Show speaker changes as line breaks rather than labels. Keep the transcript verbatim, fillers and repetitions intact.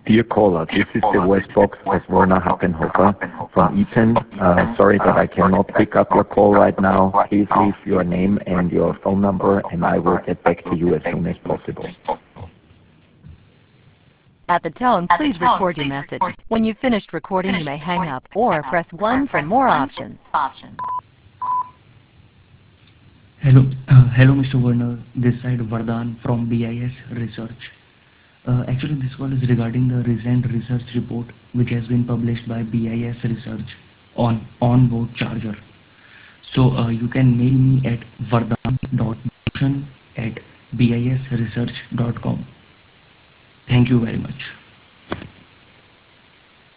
Dear caller, this is the voice box of Werner Happenhofer from Eton. Uh, sorry that I cannot pick up your call right now. Please leave your name and your phone number, and I will get back to you as soon as possible.
At the tone, please record your message. When you've finished recording, you may hang up or press one for more options.
Hello, uh, hello, Mister Werner. This side Vardhan from B I S Research. Uh, actually, this call is regarding the recent research report which has been published by B I S Research on on-board charger. So uh, you can mail me at vardhan dot bhushan at bisresearch dot com. Thank you very much.